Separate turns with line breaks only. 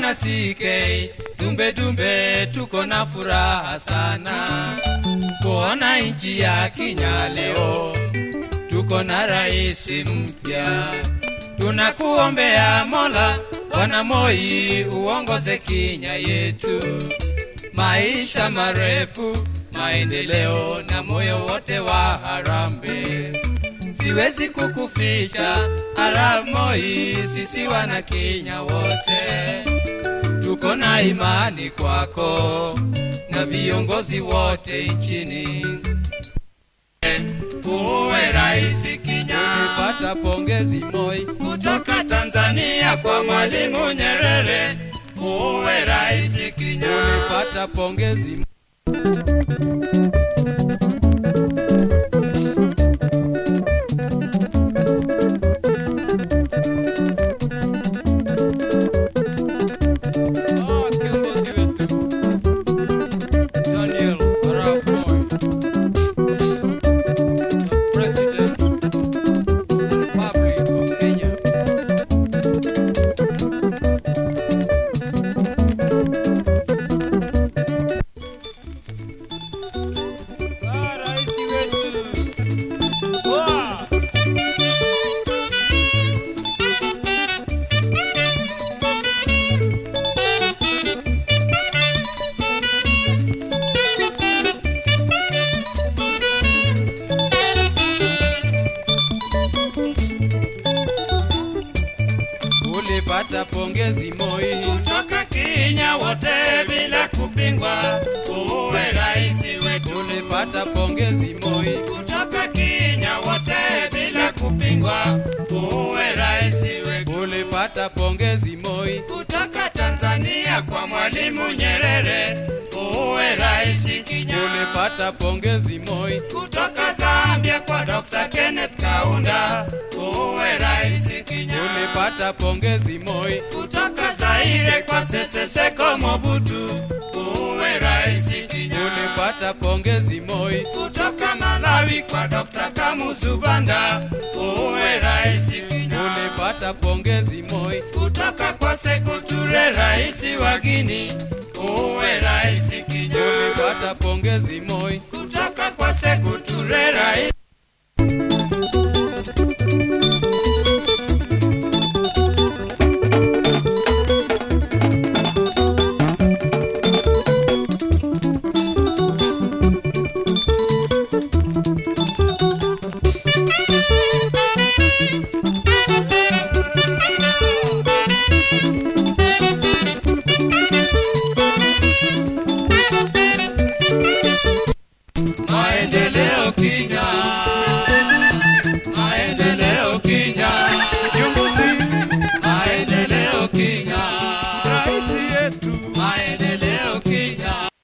wana CK Dumbe Dumbe tuko na furaha sana kuona nchi ya Kenya leo tuko na rais mpya. Tunakuombea Mola Bwana Moi uongoze Kenya yetu, maisha marefu, maendeleo na moyo wote wa harambee. Siwezi kukuficha Arap Moi, sisi wana Kenya wote tuko na imani kwako na viongozi wote nchini. Uwe rais Kenya,
Pata pongezi Moi
kutoka Tanzania kwa Mwalimu Nyerere. Uwe rais Kenya,
Pata pongezi Pata pongezi Moi
kutoka Kenya wote bila kupingwa. Uwe rais wetu,
Pata pongezi Moi
kutoka Kenya wote bila kupingwa. Uwe rais wetu,
Pata pongezi Moi
kutoka Tanzania kwa Mwalimu Nyerere. Uwe rais Kenya,
Pata pongezi Moi
kutoka Zambia kwa Dr. Kenneth Kaunda. Uwe rais Kenya,
Pata pongezi Moi
kutoka Zaire kwa Sese Seko Mobutu. Uwe rais Kenya,
Pata pongezi Moi
kutoka Malawi kwa Dr. Kamuzu Banda. Uwe rais Kenya,
Pata pongezi Moi
kutoka kwa Sekou Toure rais wa Guinea. Uwe rais Kenya,
Pata pongezi Moi